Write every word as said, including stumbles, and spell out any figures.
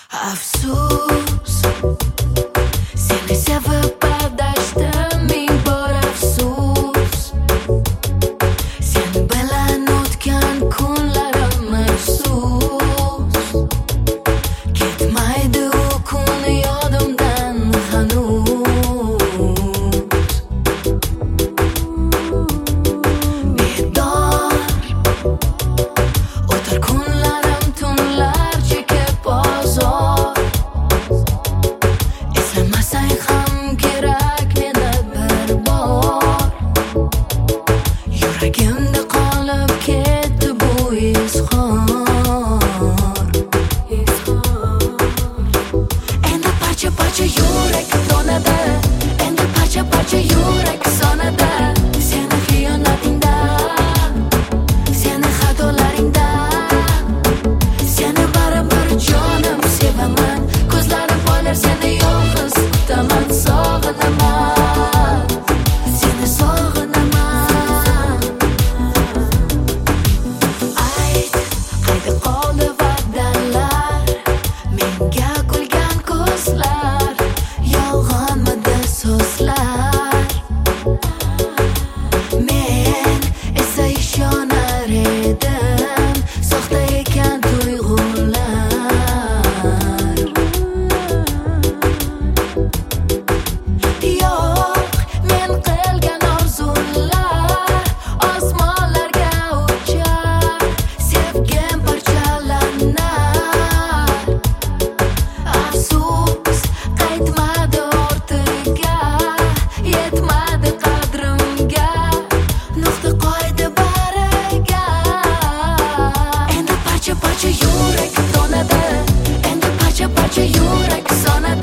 Afsus, seni sevib aldashdim, ming bor afsus. Sen bilan o'tgan kunlarim afsus. Ketmaydi u kun yodimdan hanuz. Bedor o'tar kunlarim, tunlar chekib ozor. Eslamasang ham kerak meni bir bor. Yuragimda qolib ketdi bu izhor. Endi parcha parcha yurak donada, endi parcha parcha yurak sonada. Seni xiyonatingdan, seni xatolaringdan, seni baribir jonim sevaman. Ko'zlarim poylar seni yolg'iz kutaman, sog'inaman, seni sog'inaman. Ayt, qayda qoldi va'dalar, menga kulgan ko'zlar, yolg'onmidi so'zlar. Men esa ishonar edim, soxta ekan tuyg'ular. Yo'q, men qilgan orzular osmonlarga uchar, sevgim parchalanar. Afsus, qaytmadi ortiga, yetmadi qadrimga, nuqta qo'ydi bariga. Endi parcha parcha yurak donada, endi parcha parcha yurak sonada.